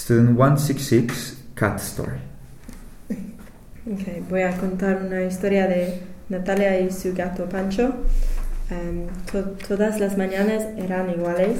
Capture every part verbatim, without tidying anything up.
Student one sixty-six, Cat Story. Okay, voy a contar una historia de Natalia y su gato Pancho. Um, to- todas las mañanas eran iguales.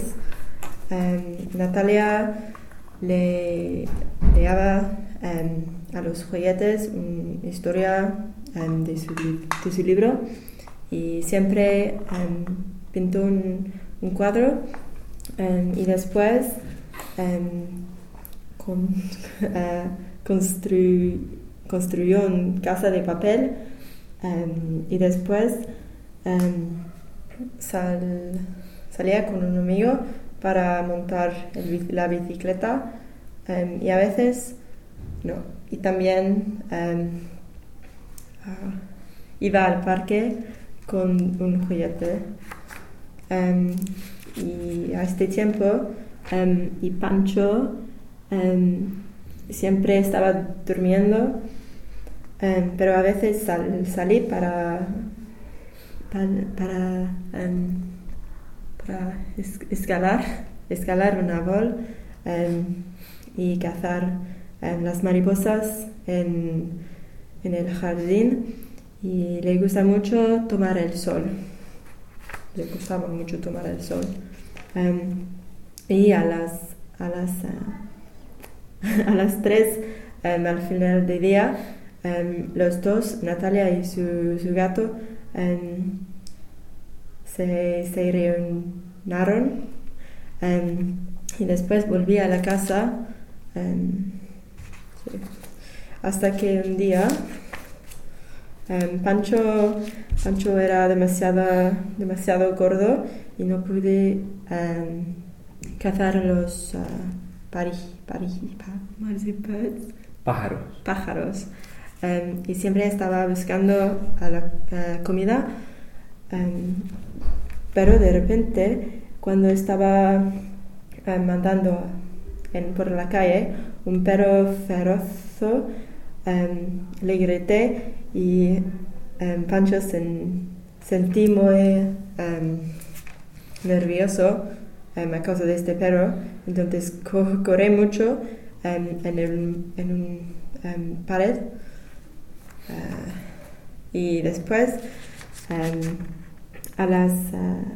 Um, Natalia le leaba um, a los juguetes una historia um, de, su, de su libro y siempre um, pintó un, un cuadro um, y después um, con, uh, constru, construyó una casa de papel um, y después um, sal, salía con un amigo para montar el, la bicicleta um, y a veces no, y también um, uh, iba al parque con un juguete um, y a este tiempo um, y Pancho um, siempre estaba durmiendo, um, pero a veces sal, salí para para, para, um, para es, escalar escalar un árbol um, y cazar um, las mariposas en, en el jardín, y le gusta mucho tomar el sol le gustaba mucho tomar el sol um, y a las a las uh, a las tres um, al final del día um, los dos, Natalia y su, su gato, um, se, se reuniron um, y después volví a la casa um, sí, hasta que un día um, Pancho Pancho era demasiado demasiado gordo y no pude um, cazar los uh, pari, pari, pa, birds, Pájaros. pájaros um, y siempre estaba buscando a la uh, comida, um, pero de repente cuando estaba um, andando en, por la calle, un perro feroz um, le grité y um, Pancho se sentí muy um, nervioso um, a causa de este perro, entonces co- corrí mucho um, en, el, en un um, pared uh, y después um, a las uh,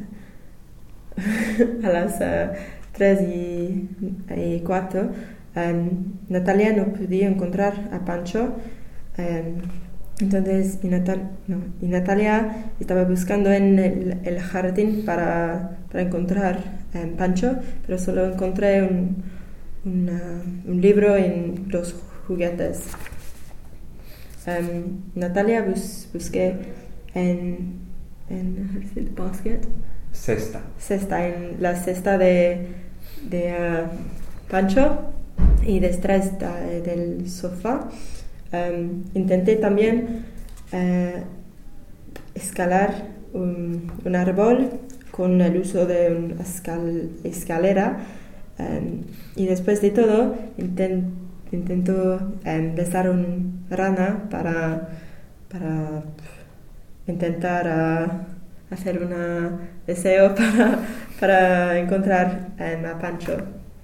a las uh, tres y, y cuatro um, Natalia no podía encontrar a Pancho, um, entonces y, Natal, no, y Natalia estaba buscando en el, el jardín para, para encontrar um, Pancho, pero solo encontré un, una, un libro en los juguetes. um, Natalia bus, busqué en en el basket Cesta. cesta en la cesta de, de uh, Pancho y detrás de, del sofá. Um, intenté también uh, escalar un, un árbol con el uso de una escal, escalera um, y después de todo intent, intento um, besar una rana para, para intentar uh, hacer un deseo para, para encontrar um, a Pancho.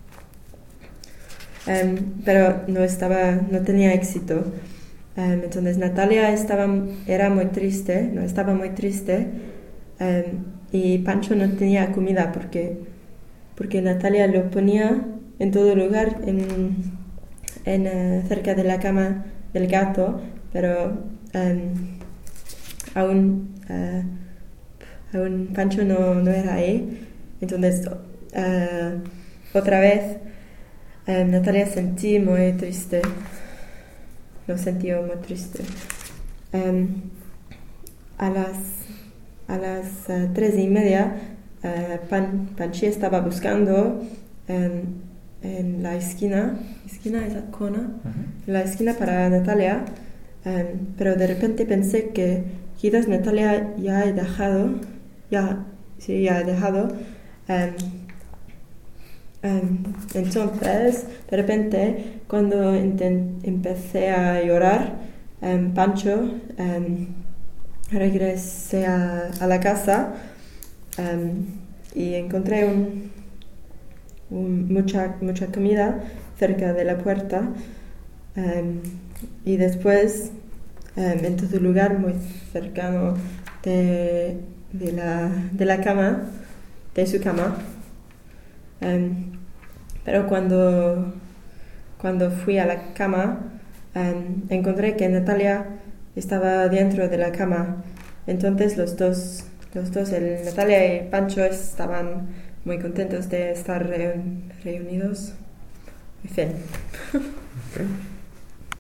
Um, pero no estaba, no tenía éxito. Um, entonces Natalia estaba, era muy triste, no estaba muy triste, um, y Pancho no tenía comida porque, porque Natalia lo ponía en todo lugar, en, en uh, cerca de la cama del gato, pero um, aún, uh, aún Pancho no, no era ahí. Entonces uh, otra vez Um, Natalia sentí muy triste, lo sentí muy triste. Um, a las a las uh, tres y media, uh, Pan, Panchi estaba buscando um, en la esquina, esquina es la cona, uh-huh. en la esquina para Natalia, um, pero de repente pensé que quizás Natalia ya he dejado, ya, sí, ya he dejado. Um, Um, entonces, de repente, cuando inten- empecé a llorar, um, Pancho um, regresé a, a la casa um, y encontré un, un- mucha, mucha comida cerca de la puerta. Um, y después, um, en todo lugar muy cercano de, de, la, de la cama, de su cama. Um, pero cuando, cuando fui a la cama, um, encontré que Natalia estaba dentro de la cama. Entonces los dos, los dos, el Natalia y Pancho, estaban muy contentos de estar reun- reunidos. En fin. Okay.